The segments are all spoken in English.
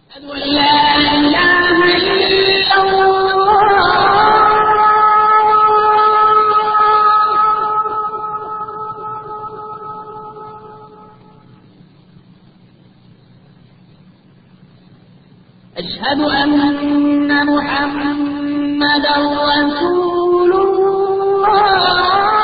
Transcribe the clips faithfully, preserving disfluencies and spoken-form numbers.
أشهد أن محمدا رسول الله.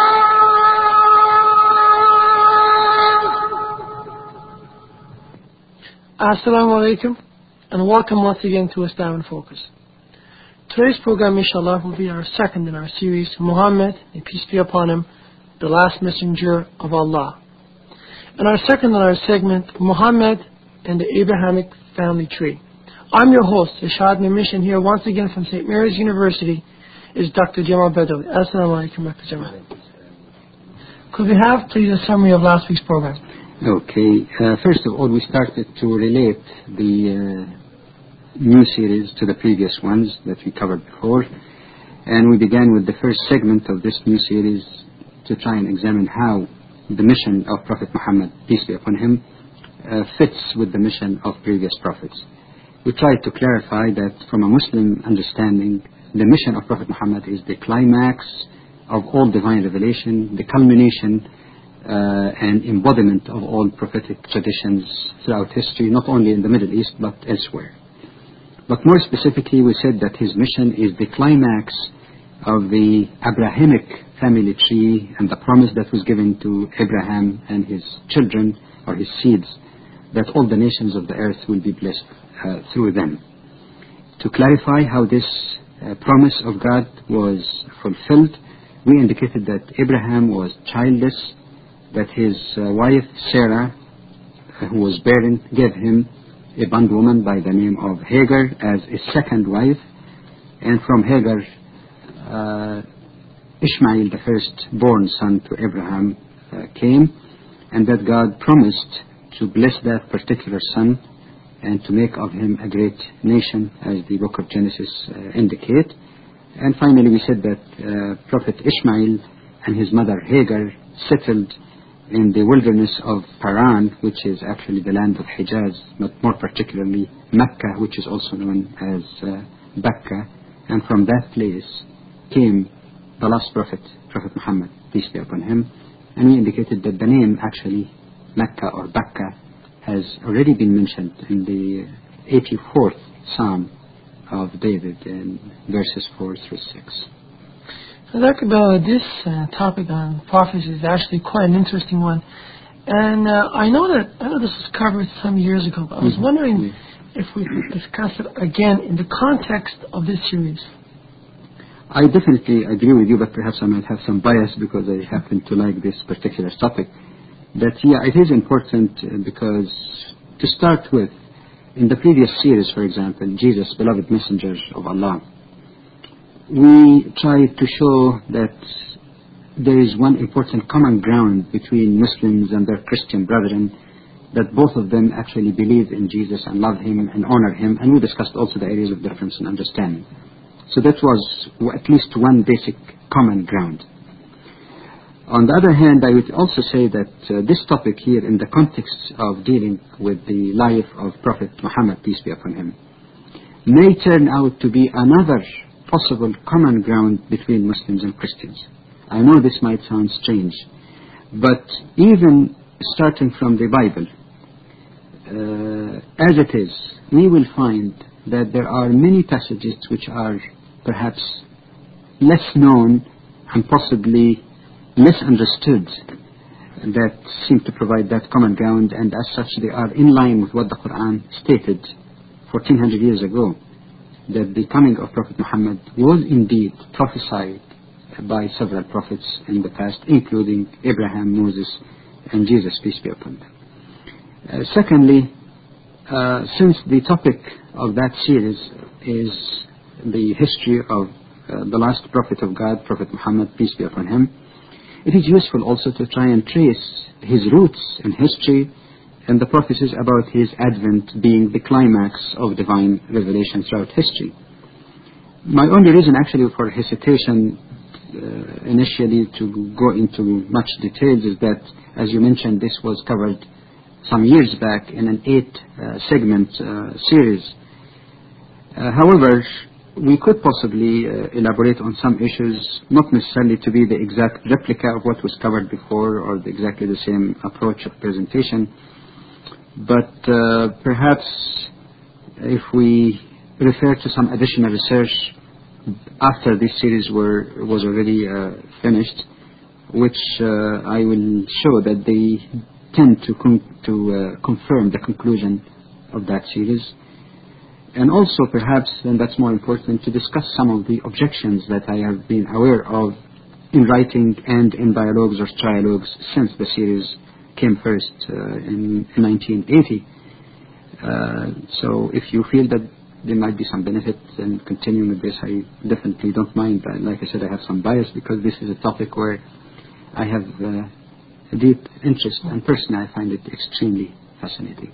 Assalamu alaikum and welcome once again to Islam in Focus. Today's program, inshallah, will be our second in our series, Muhammad, may peace be upon him, the last messenger of Allah. And our second in our segment, Muhammad and the Abrahamic family tree. I'm your host, Ishad Mimish, and here once again from Saint Mary's University is Doctor Jamal Badawi. Assalamu alaikum, Doctor Jamal. Could we have, please, a summary of last week's program? Okay. Uh, first of all, we started to relate the uh, new series to the previous ones that we covered before. And we began with the first segment of this new series to try and examine how the mission of Prophet Muhammad, peace be upon him, uh, fits with the mission of previous prophets. We tried to clarify that from a Muslim understanding, the mission of Prophet Muhammad is the climax of all divine revelation, the culmination uh, and embodiment of all prophetic traditions throughout history, not only in the Middle East but elsewhere. But more specifically, we said that his mission is the climax of the Abrahamic family tree and the promise that was given to Abraham and his children, or his seeds, that all the nations of the earth will be blessed uh, through them. To clarify how this uh, promise of God was fulfilled, we indicated that Abraham was childless, that his uh, wife Sarah, uh, who was barren, gave him a bondwoman by the name of Hagar as a second wife, and from Hagar, uh, Ishmael, the firstborn son to Abraham, uh, came, and that God promised to bless that particular son and to make of him a great nation, as the book of Genesis uh, indicate. And finally we said that uh, Prophet Ishmael and his mother Hagar settled in the wilderness of Paran, which is actually the land of Hijaz, but more particularly Mecca, which is also known as uh, Bakka. And from that place came the last prophet, Prophet Muhammad, peace be upon him. And we indicated that the name actually, Mecca or Bakka, has already been mentioned in the eighty-fourth Psalm of David in verses four through six. Doctor Bella, this uh, topic on prophecy is actually quite an interesting one. And uh, I know that I know this was covered some years ago, but I was mm-hmm. wondering mm-hmm. if we could discuss it again in the context of this series. I definitely agree with you, but perhaps I might have some bias because I happen to like this particular topic. That, yeah, it is important uh, because, to start with, in the previous series, for example, Jesus, beloved messenger of Allah, we tried to show that there is one important common ground between Muslims and their Christian brethren, that both of them actually believe in Jesus and love him and honor him, and we discussed also the areas of difference and understanding. So that was at least one basic common ground. On the other hand, I would also say that uh, this topic here, in the context of dealing with the life of Prophet Muhammad, peace be upon him, may turn out to be another possible common ground between Muslims and Christians. I know this might sound strange, but even starting from the Bible, uh, as it is, we will find that there are many passages which are perhaps less known and possibly less understood, that seem to provide that common ground, and as such they are in line with what the Quran stated fourteen hundred years ago, that the coming of Prophet Muhammad was indeed prophesied by several prophets in the past, including Abraham, Moses, and Jesus, peace be upon them. Uh, secondly, uh, since the topic of that series is the history of uh, the last prophet of God, Prophet Muhammad, peace be upon him, it is useful also to try and trace his roots in history and the prophecies about his advent being the climax of divine revelation throughout history. My only reason actually for hesitation uh, initially to go into much details is that, as you mentioned, this was covered some years back in an eight-segment uh, uh, series. Uh, however, we could possibly uh, elaborate on some issues, not necessarily to be the exact replica of what was covered before or the, exactly the same approach of presentation, but uh, perhaps if we refer to some additional research after this series were, was already uh, finished, which uh, I will show that they tend to, con- to uh, confirm the conclusion of that series. And also perhaps, and that's more important, to discuss some of the objections that I have been aware of in writing and in dialogues or trialogues since the series came first uh, in nineteen eighty. Uh, so if you feel that there might be some benefit in continuing with this, I definitely don't mind. Uh, like I said, I have some bias because this is a topic where I have uh, a deep interest, and personally I find it extremely fascinating.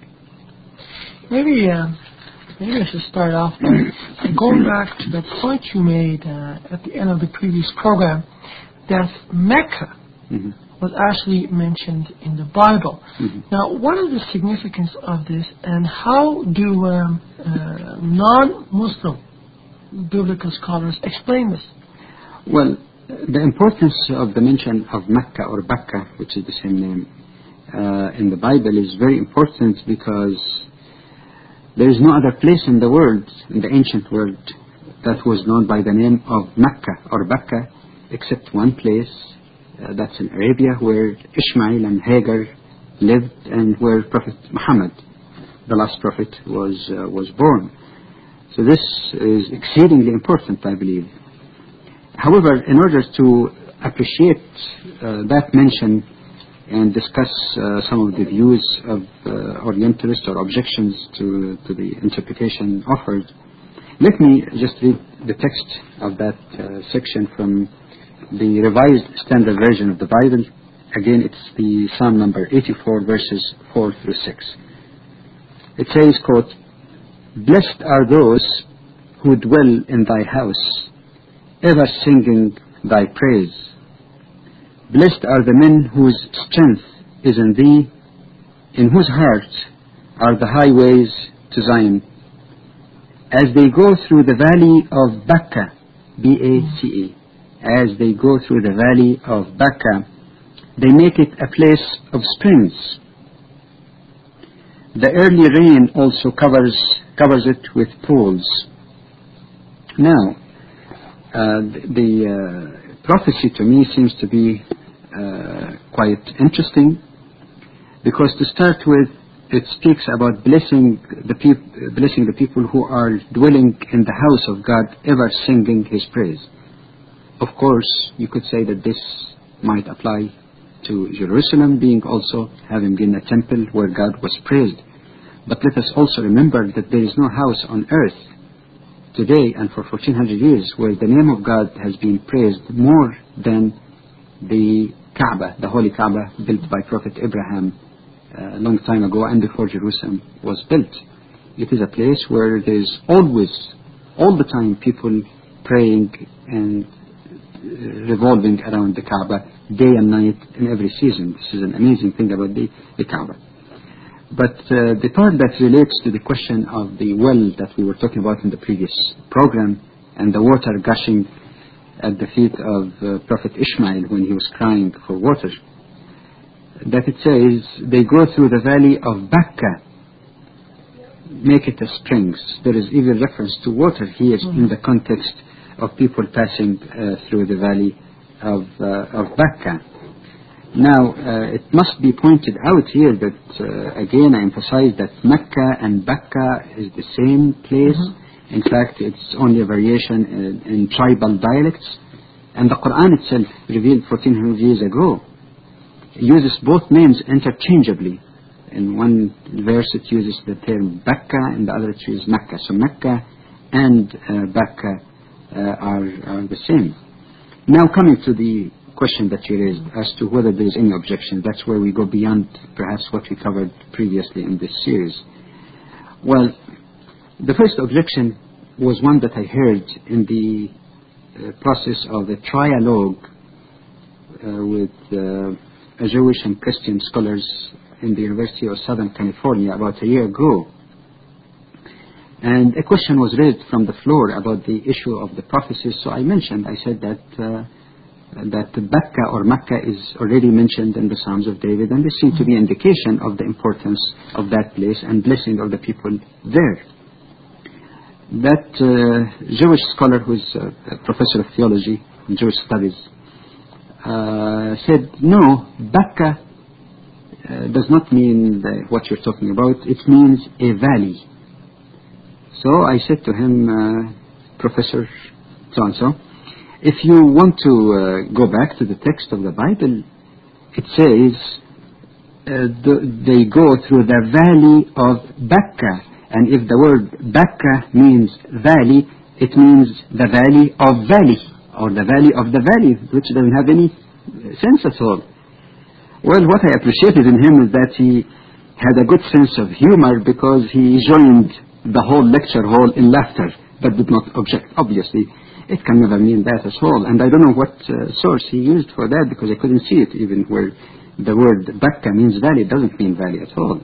Maybe, uh, maybe I should start off by going back to the point you made uh, at the end of the previous program, that Mecca mm-hmm. was actually mentioned in the Bible. Mm-hmm. Now, what is the significance of this, and how do um, uh, non-Muslim biblical scholars explain this? Well, the importance of the mention of Mecca or Bakka, which is the same name, uh, in the Bible is very important because there is no other place in the world, in the ancient world, that was known by the name of Mecca or Bakka, except one place. Uh, that's in Arabia, where Ishmael and Hagar lived, and where Prophet Muhammad, the last prophet, was uh, was born. So this is exceedingly important, I believe. However, in order to appreciate uh, that mention and discuss uh, some of the views of uh, Orientalists or objections to, to the interpretation offered, let me just read the text of that uh, section from the Revised Standard Version of the Bible. Again, it's the Psalm number eighty-four, verses four through six. It says, quote, "Blessed are those who dwell in thy house, ever singing thy praise. Blessed are the men whose strength is in thee, in whose hearts are the highways to Zion. As they go through the valley of Bakka, B A C E, as they go through the valley of Bakka, they make it a place of springs. The early rain also covers covers it with pools." Now, uh, the, the uh, prophecy to me seems to be uh, quite interesting, because to start with, it speaks about blessing the peop- blessing the people who are dwelling in the house of God, ever singing His praise. Of course, you could say that this might apply to Jerusalem, being also having been a temple where God was praised. But let us also remember that there is no house on earth today and for fourteen hundred years where the name of God has been praised more than the Kaaba, the Holy Kaaba, built by Prophet Abraham uh, a long time ago and before Jerusalem was built. It is a place where there is always, all the time, people praying and revolving around the Kaaba day and night in every season. This is an amazing thing about the, the Kaaba. But uh, the part that relates to the question of the well that we were talking about in the previous program, and the water gushing at the feet of uh, Prophet Ishmael when he was crying for water, that it says they go through the valley of Bakka, make it a springs. There is even reference to water here mm-hmm. in the context of people passing uh, through the valley of, uh, of Bakka. Now, uh, it must be pointed out here that, uh, again, I emphasize that Mecca and Bakka is the same place. Mm-hmm. In fact, it's only a variation in, in tribal dialects. And the Quran itself, revealed fourteen hundred years ago, uses both names interchangeably. In one verse it uses the term Bakka, and the other it uses Mecca. So Mecca and uh, Bakka uh, are, are the same. Now, coming to the question that you raised as to whether there is any objection, that's where we go beyond perhaps what we covered previously in this series. Well, the first objection was one that I heard in the uh, process of a trialogue uh, with uh, Jewish and Christian scholars in the University of Southern California about a year ago. And a question was raised from the floor about the issue of the prophecies. So I mentioned, I said that uh, that Becca or Mecca is already mentioned in the Psalms of David, and this seems to be an indication of the importance of that place and blessing of the people there. That uh, Jewish scholar, who is a professor of theology and Jewish studies, uh, said, no, Becca uh, does not mean the, what you're talking about. It means a valley. So I said to him, uh, Professor so-and-so, if you want to uh, go back to the text of the Bible, it says uh, the, they go through the valley of Becca. And if the word Becca means valley, it means the valley of valley, or the valley of the valley, which doesn't have any sense at all. Well, what I appreciated in him is that he had a good sense of humor, because he joined the whole lecture hall in laughter, but did not object. Obviously, it can never mean that at all. And I don't know what uh, source he used for that, because I couldn't see it, even where the word Becca means valley. It doesn't mean valley at all.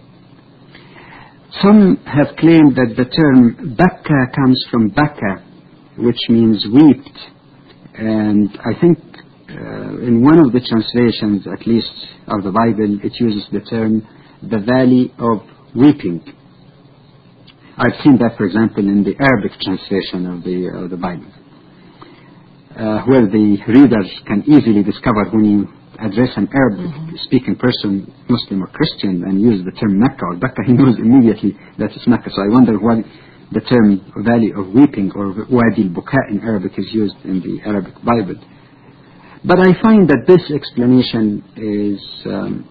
Some have claimed that the term Becca comes from Becca, which means wept. And I think uh, in one of the translations, at least, of the Bible, it uses the term the valley of weeping. I've seen that, for example, in the Arabic translation of the, of the Bible, uh, where the readers can easily discover when you address an Arabic-speaking person, Muslim or Christian, and use the term Mecca or Becca, he knows immediately that it's Mecca. So I wonder why the term Valley of Weeping or Wadi al-Buka in Arabic is used in the Arabic Bible. But I find that this explanation is um,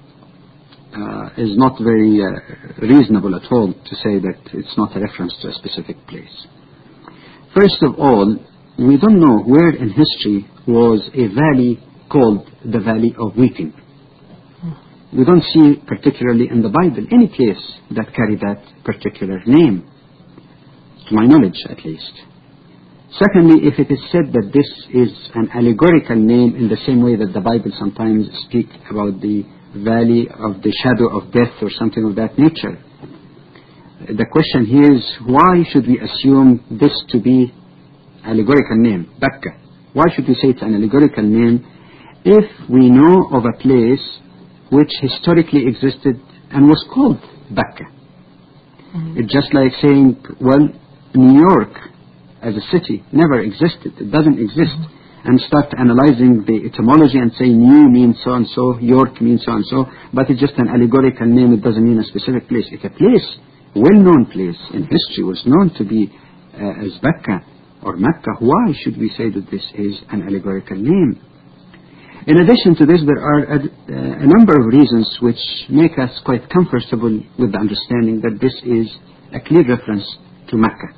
uh, is not very uh, reasonable at all, to say that it's not a reference to a specific place. First of all, we don't know where in history was a valley called the Valley of Weeping. We don't see, particularly in the Bible, any place that carried that particular name, to my knowledge at least. Secondly, if it is said that this is an allegorical name, in the same way that the Bible sometimes speaks about the valley of the shadow of death or something of that nature, the question here is, why should we assume this to be allegorical name, Becca? Why should we say it's an allegorical name if we know of a place which historically existed and was called Becca? Mm-hmm. It's just like saying, well, New York as a city never existed. It doesn't exist. Mm-hmm. And start analyzing the etymology and say New means so-and-so, York means so-and-so, but it's just an allegorical name. It doesn't mean a specific place. If a place, well-known place in history, was known to be uh, as Becca or Mecca, why should we say that this is an allegorical name? In addition to this, there are a, a number of reasons which make us quite comfortable with the understanding that this is a clear reference to Mecca.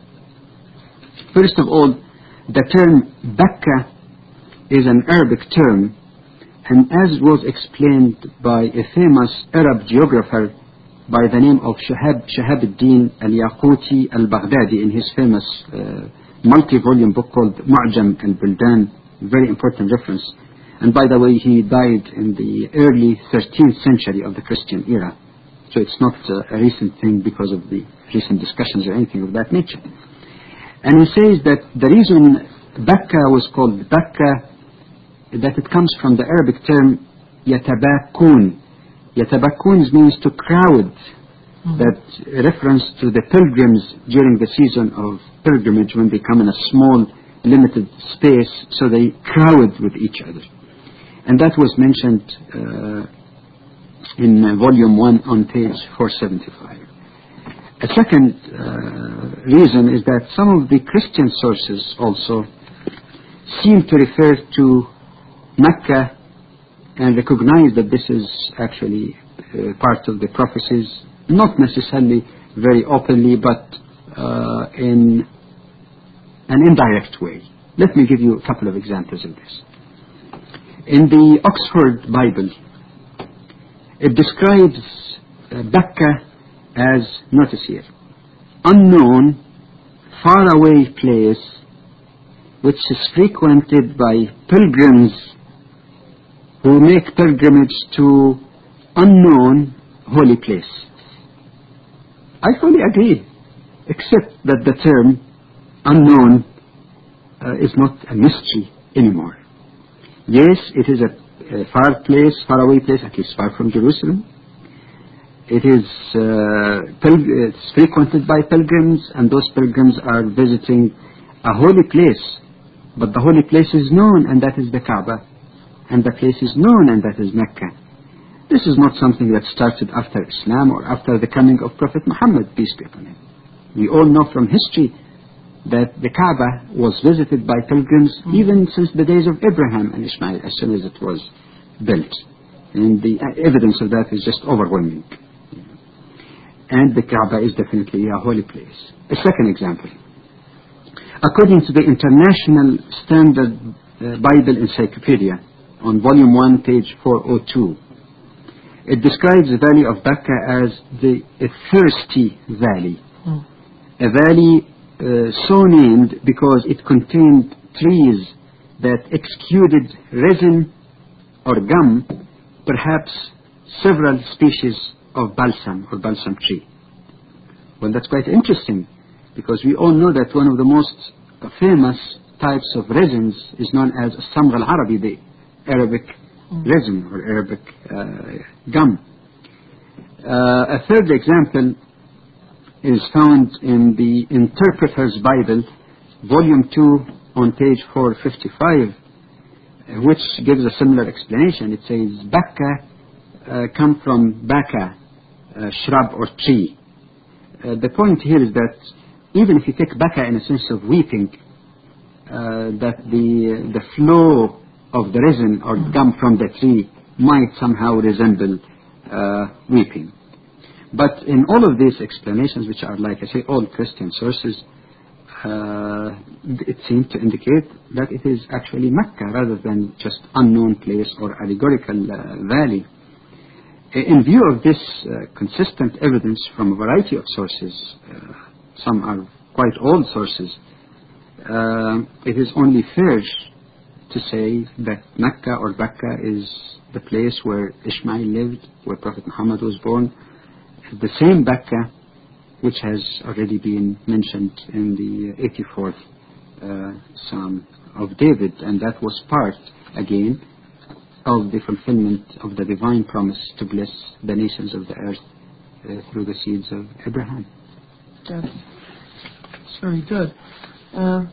First of all, the term Becca is an Arabic term, and as was explained by a famous Arab geographer by the name of Shahab, Shahab al-Din al-Yaquti al-Baghdadi in his famous uh, multi-volume book called Mu'jam al-Buldan, very important reference. And by the way, he died in the early thirteenth century of the Christian era. So it's not uh, a recent thing because of the recent discussions or anything of that nature. And he says that the reason Becca was called Becca, that it comes from the Arabic term Yatabakun. Yatabakun means to crowd. Mm-hmm. That reference to the pilgrims during the season of pilgrimage, when they come in a small, limited space, so they crowd with each other. And that was mentioned uh, in uh, volume one on page four seventy-five. A second uh, reason is that some of the Christian sources also seem to refer to Mecca and recognize that this is actually uh, part of the prophecies, not necessarily very openly, but uh, in an indirect way. Let me give you a couple of examples of this. In the Oxford Bible, it describes uh, Becca as, notice here, unknown, faraway place which is frequented by pilgrims who make pilgrimage to unknown holy place. I fully agree, except that the term unknown uh, is not a mystery anymore. Yes, it is a, a far place, far away place, at least far from Jerusalem. It is uh, pil- it's frequented by pilgrims, and those pilgrims are visiting a holy place. But the holy place is known, and that is the Kaaba. And the place is known, and that is Mecca. This is not something that started after Islam or after the coming of Prophet Muhammad, peace be upon him. We all know from history that the Kaaba was visited by pilgrims mm. even since the days of Abraham and Ishmael, as soon as it was built. And the evidence of that is just overwhelming. And the Kaaba is definitely a holy place. A second example. According to the International Standard uh, Bible Encyclopedia, on volume one, page four oh two, it describes the valley of Bakka as the a thirsty valley. Mm. A valley uh, so named because it contained trees that exuded resin or gum, perhaps several species of balsam or balsam tree. Well, that's quite interesting, because we all know that one of the most famous types of resins is known as Samgh al-Arabi, the Arabic mm. resin or Arabic uh, gum. Uh, a third example is found in the Interpreter's Bible, volume two, on page four fifty-five, which gives a similar explanation. It says, Bakka uh, come from Baka, uh, shrub or tree. Uh, the point here is that even if you take Baka in a sense of weeping, uh, that the the flow of the resin or gum from the tree might somehow resemble uh, weeping. But in all of these explanations, which are, like I say, all Christian sources, uh, it seems to indicate that it is actually Mecca rather than just unknown place or allegorical uh, valley. In view of this uh, consistent evidence from a variety of sources, uh, some are quite old sources, uh, it is only fair to say that Mecca or Bakka is the place where Ishmael lived, where Prophet Muhammad was born, the same Bakka which has already been mentioned in the eighty-fourth uh, Psalm of David, and that was part, again, of the fulfillment of the divine promise to bless the nations of the earth uh, through the seeds of Abraham. That's, that's very good. Uh,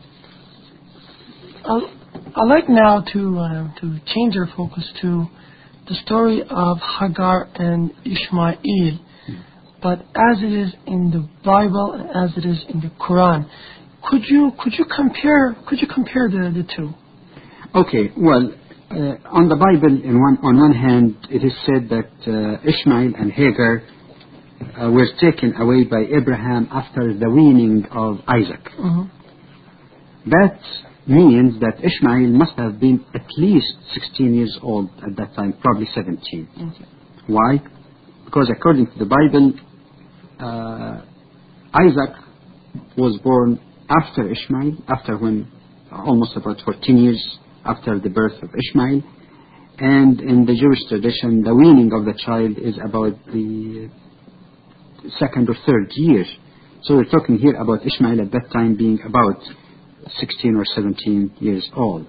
I'll, I'd like now to uh, to change our focus to the story of Hagar and Ishmael, mm-hmm. but as it is in the Bible and as it is in the Quran, could you could you compare could you compare the, the two? Okay, well. Uh, on the Bible, in one, on one hand, it is said that uh, Ishmael and Hagar uh, were taken away by Abraham after the weaning of Isaac. Mm-hmm. That means that Ishmael must have been at least sixteen years old at that time, probably seventeen. Okay. Why? Because according to the Bible, uh, Isaac was born after Ishmael, after when almost about fourteen years after the birth of Ishmael, and in the Jewish tradition, the weaning of the child is about the second or third year. So we're talking here about Ishmael at that time being about sixteen or seventeen years old.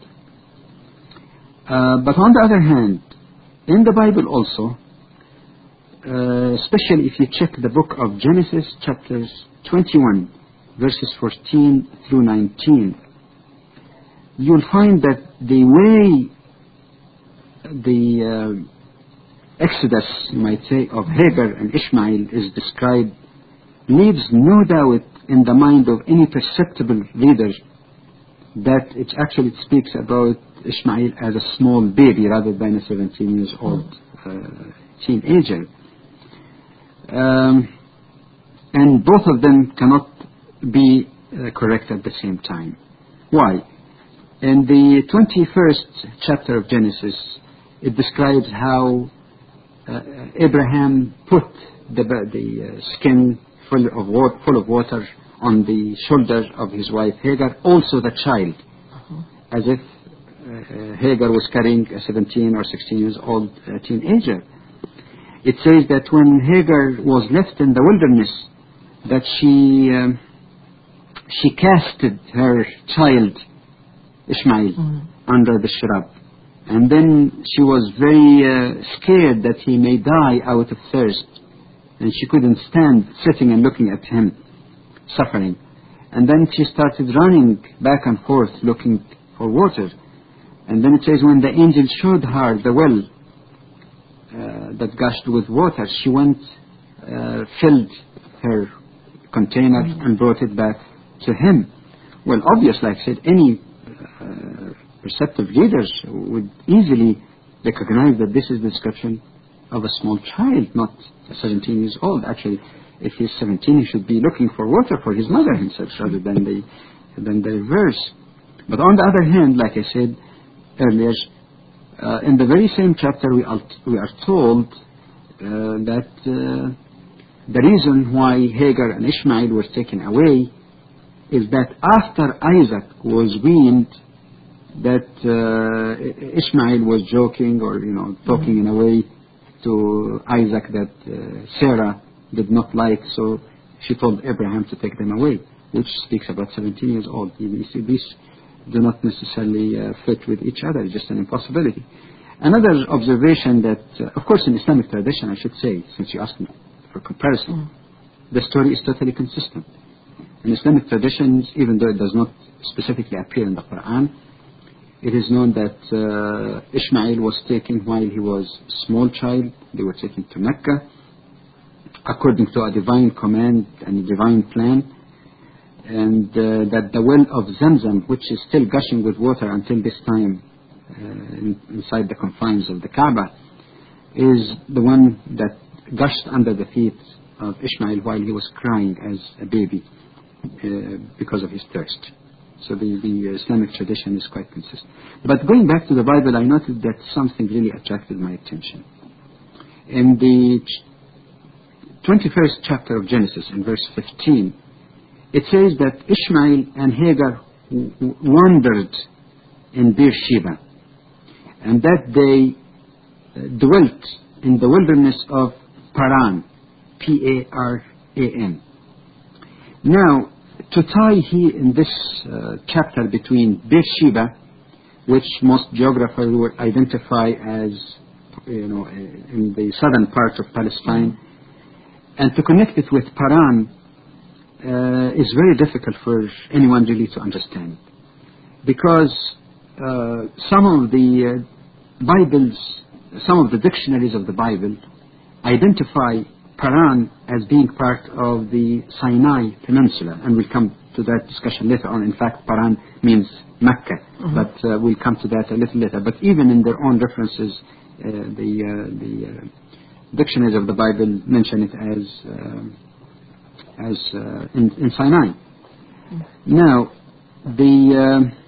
Uh, but on the other hand, in the Bible also, uh, especially if you check the book of Genesis, chapters twenty-one, verses fourteen through nineteen, you'll find that the way the uh, exodus, you might say, of Hagar and Ishmael is described leaves no doubt in the mind of any perceptible reader that it actually speaks about Ishmael as a small baby rather than a seventeen years old uh, teenager. Um, and both of them cannot be uh, correct at the same time. Why? In the twenty-first chapter of Genesis, it describes how uh, Abraham put the, the uh, skin full of, water, full of water on the shoulder of his wife Hagar, also the child, uh-huh. as if uh, Hagar was carrying a seventeen or sixteen years old uh, teenager. It says that when Hagar was left in the wilderness, that she um, she casted her child Ishmael Mm. under the shrub, and then she was very uh, scared that he may die out of thirst, and she couldn't stand sitting and looking at him suffering. And then she started running back and forth looking for water. And then it says when the angel showed her the well uh, that gushed with water, she went, uh, filled her container and brought it back to him. Well, obviously, like I said, any uh, perceptive readers would easily recognize that this is the description of a small child, not seventeen years old. Actually, if he's seventeen, he should be looking for water for his mother himself rather than the, than the reverse. But on the other hand, like I said earlier, uh, in the very same chapter we are, we are told uh, that uh, the reason why Hagar and Ishmael were taken away is that after Isaac was weaned, that uh, Ishmael was joking or, you know, talking in a way to Isaac that uh, Sarah did not like, so she told Abraham to take them away, which speaks about seventeen years old. You see, these do not necessarily uh, fit with each other, just an impossibility. Another observation that, uh, of course, in Islamic tradition, I should say, since you asked me for comparison, mm. the story is totally consistent. In Islamic traditions, even though it does not specifically appear in the Quran, it is known that uh, Ishmael was taken while he was a small child. They were taken to Mecca according to a divine command and a divine plan, and uh, that the well of Zamzam, which is still gushing with water until this time uh, in, inside the confines of the Kaaba, is the one that gushed under the feet of Ishmael while he was crying as a baby uh, because of his thirst. So the, the Islamic tradition is quite consistent. But going back to the Bible, I noted that something really attracted my attention. In the twenty-first chapter of Genesis, in verse fifteen, it says that Ishmael and Hagar w- w- wandered in Beersheba, and that they uh, dwelt in the wilderness of Paran, P A R A N. Now, to tie here in this uh, chapter between Beersheba, which most geographers would identify as, you know, in the southern part of Palestine, and to connect it with Paran uh, is very difficult for anyone really to understand, because uh, some of the uh, Bibles, some of the dictionaries of the Bible identify Paran as being part of the Sinai Peninsula, and we'll come to that discussion later on. In fact, Paran means Mecca, mm-hmm. but uh, we'll come to that a little later. But even in their own references, uh, the uh, the uh, dictionaries of the Bible mention it as uh, as uh, in, in Sinai. Mm-hmm. Now, the uh,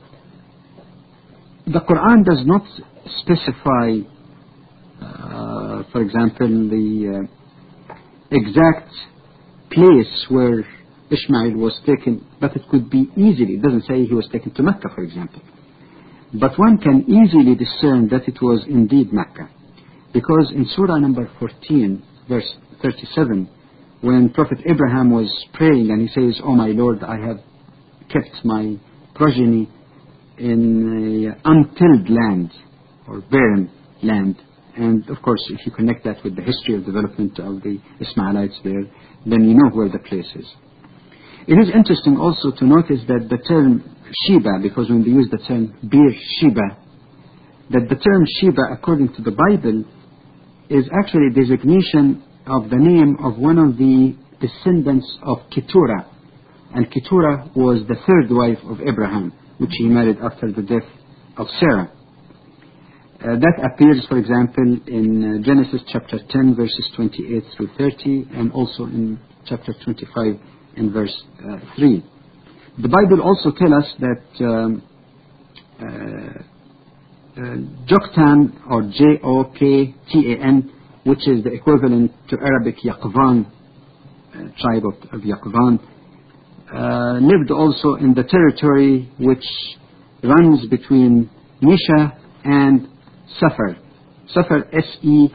the Quran does not specify, uh, for example, the uh, exact place where Ishmael was taken, but it could be easily, it doesn't say he was taken to Mecca, for example. But one can easily discern that it was indeed Mecca. Because in Surah number fourteen, verse thirty-seven, when Prophet Abraham was praying and he says, "Oh my Lord, I have kept my progeny in an untilled land, or barren land." And of course, if you connect that with the history of development of the Ismailites there, then you know where the place is. It is interesting also to notice that the term Sheba, because when they use the term Beersheba, that the term Sheba, according to the Bible, is actually a designation of the name of one of the descendants of Keturah. And Keturah was the third wife of Abraham, which he married after the death of Sarah. Uh, that appears, for example, in uh, Genesis chapter ten, verses twenty-eight through thirty, and also in chapter twenty-five, in verse uh, three. The Bible also tells us that um, uh, uh, Joktan, or J O K T A N, which is the equivalent to Arabic Yaqvan, uh, tribe of, of Yaqvan, uh, lived also in the territory which runs between Nisha and Safar. Safar, S E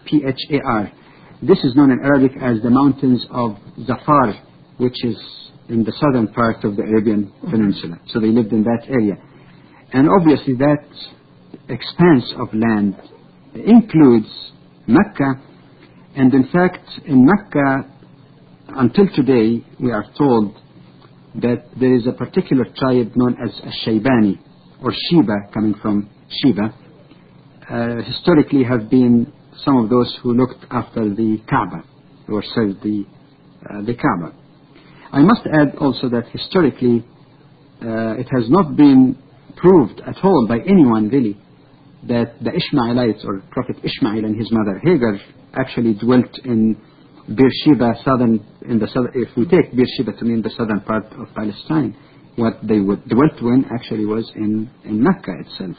P H A R. This is known in Arabic as the mountains of Zafar, which is in the southern part of the Arabian Peninsula. So they lived in that area. And obviously that expanse of land includes Mecca. And in fact, in Mecca, until today, we are told that there is a particular tribe known as Shaybani, or Sheba, coming from Sheba, uh, historically have been some of those who looked after the Kaaba, or served the, uh, the Kaaba. I must add also that historically uh, it has not been proved at all by anyone really that the Ishmaelites, or Prophet Ishmael and his mother Hagar, actually dwelt in Beersheba, southern, in the southern, if we take Beersheba to mean the southern part of Palestine, what they would dwelt in actually was in, in Mecca itself.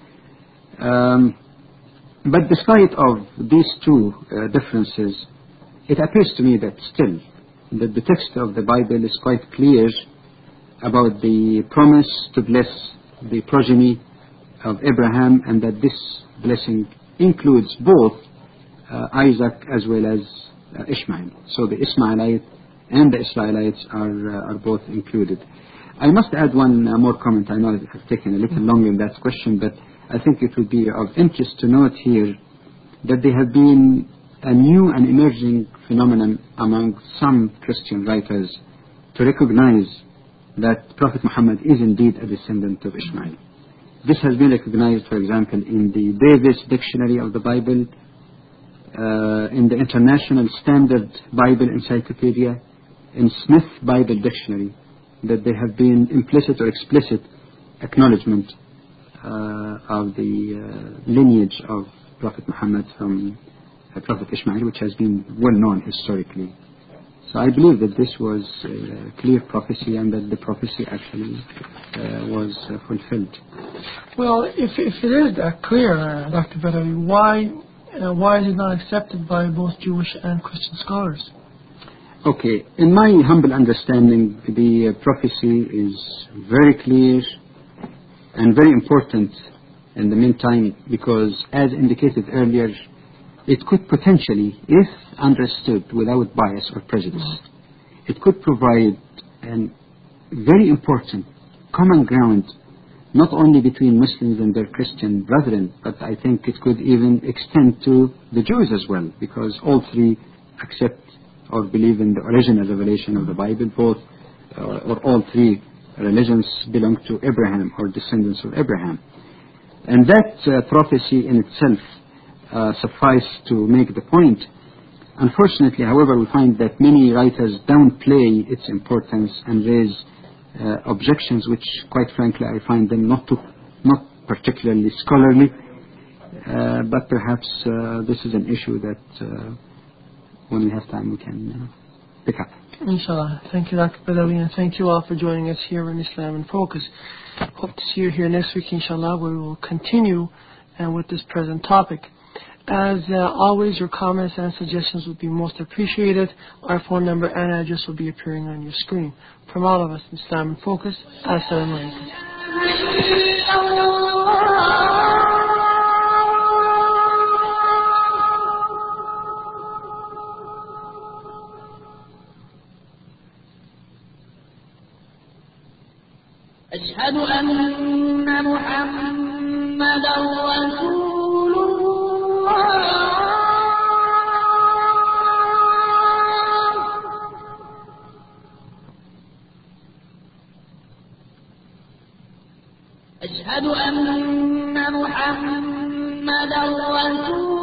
Um, but despite of these two uh, differences, it appears to me that still that the text of the Bible is quite clear about the promise to bless the progeny of Abraham, and that this blessing includes both uh, Isaac as well as uh, Ishmael. So the Ishmaelite and the Israelites are, uh, are both included. I must add one uh, more comment. I know it has taken a little longer in that question, but I think it would be of interest to note here that there have been a new and emerging phenomenon among some Christian writers to recognize that Prophet Muhammad is indeed a descendant of Ishmael. This has been recognized, for example, in the Davis Dictionary of the Bible, uh, in the International Standard Bible Encyclopedia, in Smith Bible Dictionary, that there have been implicit or explicit acknowledgement uh, of the uh, lineage of Prophet Muhammad from uh, Prophet Ishmael, which has been well known historically. So I believe that this was a clear prophecy, and that the prophecy actually uh, was uh, fulfilled. Well, if if it is that clear, uh, Doctor Badawi, why uh, why is it not accepted by both Jewish and Christian scholars? Okay, in my humble understanding, the uh, prophecy is very clear and very important in the meantime, because as indicated earlier, it could potentially, if understood without bias or prejudice, it could provide a very important common ground, not only between Muslims and their Christian brethren, but I think it could even extend to the Jews as well, because all three accept or believe in the original revelation of the Bible. Both uh, or all three religions belong to Abraham, or descendants of Abraham. And that uh, prophecy in itself uh, suffice to make the point. Unfortunately, however, we find that many writers downplay its importance and raise uh, objections which, quite frankly, I find them not, to, not particularly scholarly, uh, but perhaps uh, this is an issue that uh, when we have time we can uh, pick up. Inshallah. Thank you, Doctor Badawi, and thank you all for joining us here in Islam in Focus. Hope to see you here next week, inshallah, where we will continue uh, with this present topic. As uh, always, your comments and suggestions would be most appreciated. Our phone number and address will be appearing on your screen. From all of us in Islam in Focus, Assalamu alaikum. أشهد أن محمدا رسول الله أشهد أن محمدا رسول